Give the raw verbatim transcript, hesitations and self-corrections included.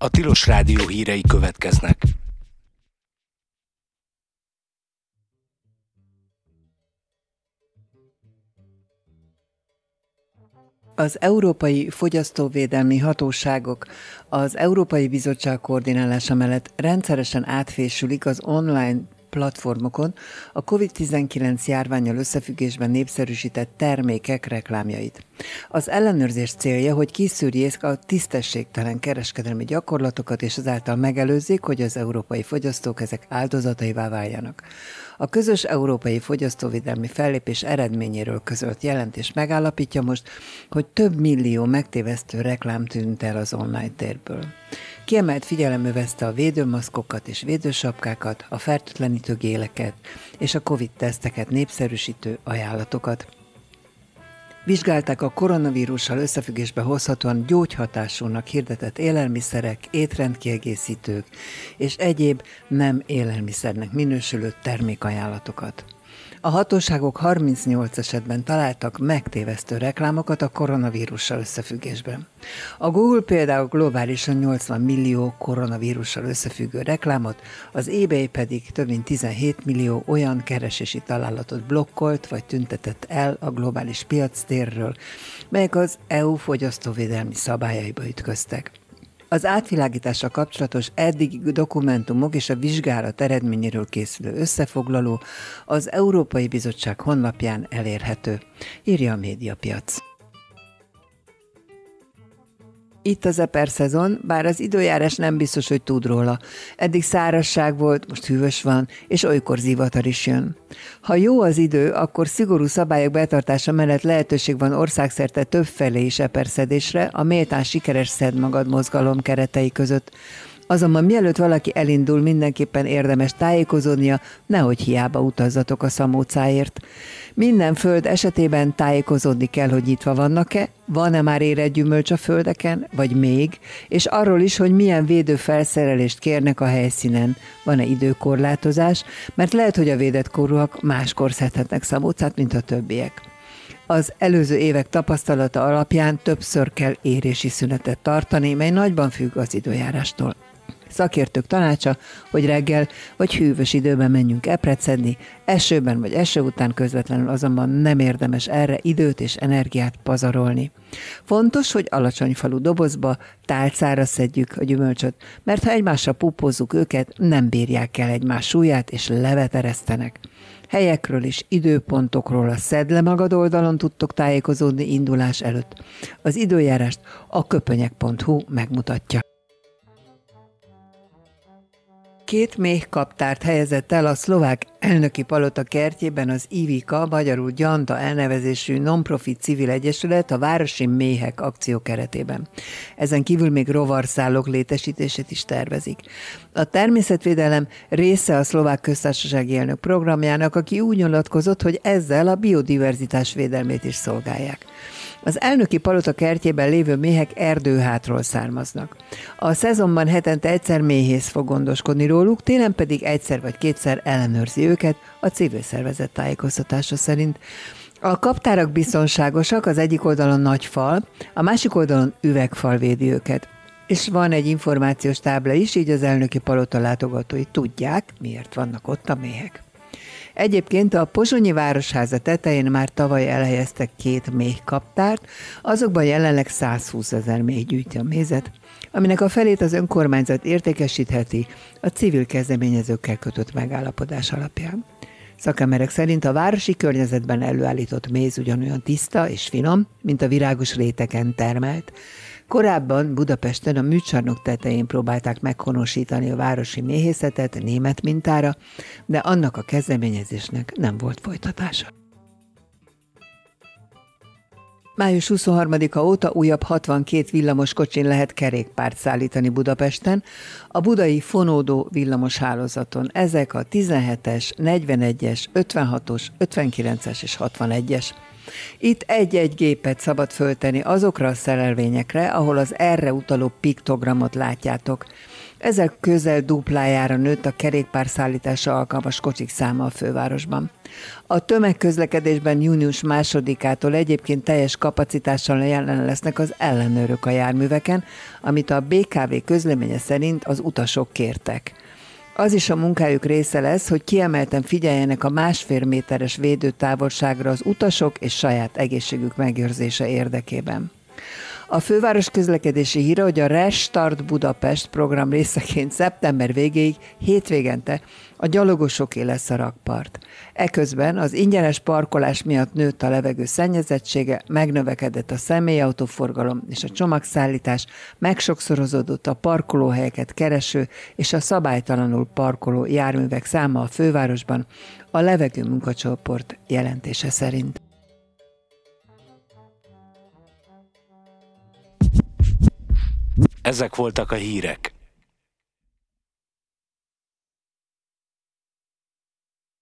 A Tilos Rádió hírei következnek. Az Európai Fogyasztóvédelmi Hatóságok az Európai Bizottság koordinálása mellett rendszeresen átfésülik az online platformokon a kovid tizenkilenc járvánnyal összefüggésben népszerűsített termékek reklámjait. Az ellenőrzés célja, hogy kiszűrjék a tisztességtelen kereskedelmi gyakorlatokat, és azáltal megelőzzék, hogy az európai fogyasztók ezek áldozataivá váljanak. A közös európai fogyasztóvédelmi fellépés eredményéről közölt jelentés megállapítja most, hogy több millió megtévesztő reklám tűnt el az online térből. Kiemelt figyelem övezte a védőmaszkokat és védősapkákat, a fertőtlenítő géleket és a Covid-teszteket népszerűsítő ajánlatokat. Vizsgálták a koronavírussal összefüggésbe hozhatóan gyógyhatásúnak hirdetett élelmiszerek, étrendkiegészítők és egyéb nem élelmiszernek minősülő termékajánlatokat. A hatóságok harmincnyolc esetben találtak megtévesztő reklámokat a koronavírussal összefüggésben. A Google például globálisan nyolcvan millió koronavírussal összefüggő reklámot, az eBay pedig több mint tizenhét millió olyan keresési találatot blokkolt vagy tüntetett el a globális piactérről, melyek az é u fogyasztóvédelmi szabályaiba ütköztek. Az átvilágítással kapcsolatos eddigi dokumentumok és a vizsgálat eredményéről készülő összefoglaló az Európai Bizottság honlapján elérhető, írja a Médiapiac. Itt az eper szezon, bár az időjárás nem biztos, hogy tud róla. Eddig szárazság volt, most hűvös van, és olykor zivatar is jön. Ha jó az idő, akkor szigorú szabályok betartása mellett lehetőség van országszerte többfelé is eperszedésre a méltán sikeres Szedd Magad mozgalom keretei között. Azonban mielőtt valaki elindul, mindenképpen érdemes tájékozódnia, nehogy hiába utazzatok a szamócáért. Minden föld esetében tájékozódni kell, hogy nyitva vannak-e, van-e már érett gyümölcs a földeken, vagy még, és arról is, hogy milyen védőfelszerelést kérnek a helyszínen, van-e időkorlátozás, mert lehet, hogy a védett korúak máskor szedhetnek szamócát, mint a többiek. Az előző évek tapasztalata alapján többször kell érési szünetet tartani, mely nagyban függ az időjárástól. Szakértők tanácsa, hogy reggel vagy hűvös időben menjünk epret szedni, esőben vagy eső után közvetlenül azonban nem érdemes erre időt és energiát pazarolni. Fontos, hogy alacsony falu dobozba, tálcára szedjük a gyümölcsöt, mert ha egymásra púpozzuk őket, nem bírják el egymás súlyát és levet eresztenek. Helyekről és időpontokról a Szedd le magad oldalon tudtok tájékozódni indulás előtt. Az időjárást a köpönyek pont hu megmutatja. Két méhkaptárt helyezett el a szlovák elnöki palota kertjében az Ivika, magyarul Gyanta elnevezésű non-profit civil egyesület a Városi Méhek akció keretében. Ezen kívül még rovarszállók létesítését is tervezik. A természetvédelem része a szlovák köztársasági elnök programjának, aki úgy nyilatkozott, hogy ezzel a biodiverzitás védelmét is szolgálják. Az elnöki palota kertjében lévő méhek erdőhátról származnak. A szezonban hetente egyszer méhész fog gondoskodni róluk, télen pedig egyszer vagy kétszer ellenőrzi őket a civil szervezet tájékoztatása szerint. A kaptárak biztonságosak, az egyik oldalon nagy fal, a másik oldalon üvegfal védi őket. És van egy információs tábla is, így az elnöki palota látogatói tudják, miért vannak ott a méhek. Egyébként a pozsonyi városháza tetején már tavaly elhelyeztek két méhkaptárt, azokban jelenleg százhúszezer méh gyűjti a mézet, aminek a felét az önkormányzat értékesítheti a civil kezdeményezőkkel kötött megállapodás alapján. Szakemberek szerint a városi környezetben előállított méz ugyanolyan tiszta és finom, mint a virágos rétegen termelt. Korábban Budapesten a műcsarnok tetején próbálták meghonosítani a városi méhészetet német mintára, de annak a kezdeményezésnek nem volt folytatása. május huszonharmadika óta újabb hatvankét villamoskocsin lehet kerékpárt szállítani Budapesten, a budai fonódó villamos hálózaton. Ezek a tizenhetes, negyvenegyes, ötvenhatos, ötvenkilences és hatvanegyes. Itt egy-egy gépet szabad föltenni azokra a szerelvényekre, ahol az erre utaló piktogramot látjátok. Ezzel közel duplájára nőtt a kerékpárszállításra alkalmas kocsik száma a fővárosban. A tömegközlekedésben június másodikától egyébként teljes kapacitással jelen lesznek az ellenőrök a járműveken, amit a bé ká vé közleménye szerint az utasok kértek. Az is a munkájuk része lesz, hogy kiemelten figyeljenek a másfél méteres védőtávolságra az utasok és saját egészségük megőrzése érdekében. A főváros közlekedési híre, hogy a Restart Budapest program részeként szeptember végéig hétvégente a gyalogosoké lesz a rakpart. Eközben az ingyenes parkolás miatt nőtt a levegő szennyezettsége, megnövekedett a személyautóforgalom és a csomagszállítás, megsokszorozódott a parkolóhelyeket kereső és a szabálytalanul parkoló járművek száma a fővárosban, a levegő munkacsoport jelentése szerint. Ezek voltak a hírek.